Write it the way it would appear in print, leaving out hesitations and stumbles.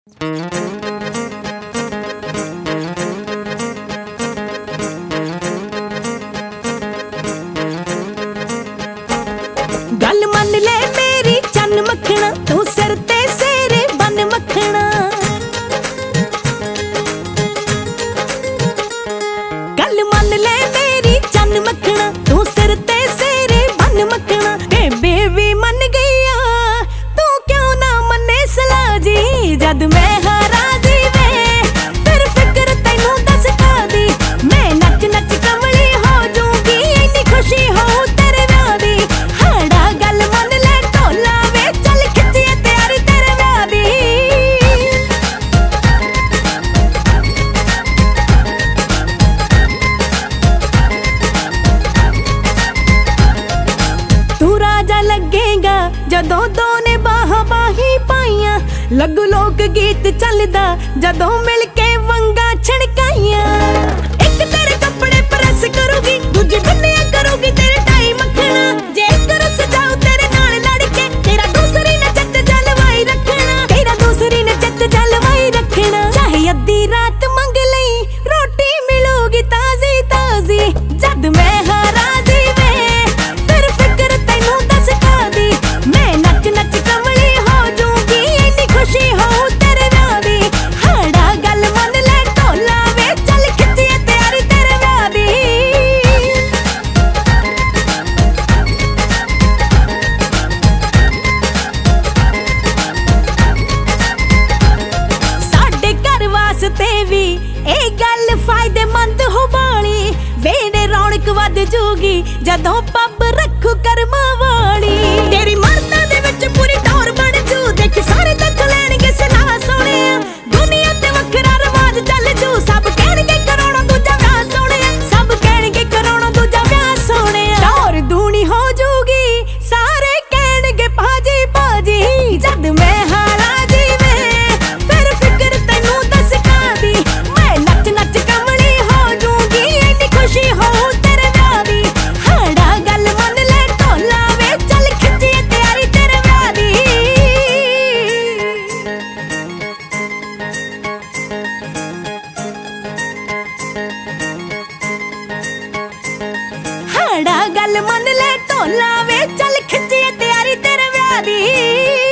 गल मन ले मेरी चन मखना, तू सिर ते सेरे बन मखना। गल मन ले मेरी चन मखना, तू सिर ते सेरे बन मखना। बेबी मन गईया तू क्यों ना मने सलाह जी, जद मैं राजी वे फिर फिक्र तैनू दस कादी। मैं नच नच कमली हो जूंगी, इन्नी खुशी हो तेरे व्याह दी। हाड़ा गल मन ले ढोला वे, चल खिच्चिए तैयारी तेरे व्याह दी। तू राजा लगेगा जदों दो ने बाहां बाही पाइयां। लगू लोक गीत चलदा जदों मिल के वंगा छड़काइयां। एक तेरे कपड़े प्रेस करूगी, दूजी बिन्नियां करूगी तेरे टाई मखना। जे कर सजाऊं तेरे नाल लड़ के, तेरा दूसरी ने चित जलवाई रखना। तेरा दूसरी ने चित जलवाई रखना। चाहे अद्धी रात मंग लई, रोटी मिलूगी ताजी ताजी। जद मैं राजी वे फिर फिक्र तैनू दस कादी। मैं नच नच कमली हो जूंगी, इन्नी खुशी हो तेरे व्याह दी। हाड़ा गल मन ले ढोला वे, चल खिच्चिए तैयारी तेरे व्याह दी। साडे घर वास्ते भी ए गल फायदेमंद हो बाली। वेड़े रौनक वध जूगी जदों पब रखू करमां वाली। तेरी मर्दा दे विच पूरी टौर बन जू, देख सारे तक लैणगे सलाह सोहणिया। दुनिया ते वखरा रवाज चल जू, सब कहणगे कराउणा दूजा व्याह सोहणिया। सब कहणगे कराउणा दूजा व्याह सोहणिया। टौर दूनी हो जूगी, सारे कहणगे भाजी भाजी। जद मैं राजी वे फिर फिक्र तैनू दस कादी। मैं नच नच कमली हो जूंगी, इन्नी खुशी हो तेरे व्याह दी। हाड़ा गल मन ले ढोला वे, चल खिच्चिए तैयारी तेरे व्याह दी। हाड़ा गल मन ले ढोला वे, चल खिच्चिए तैयारी तेरे व्याह दी।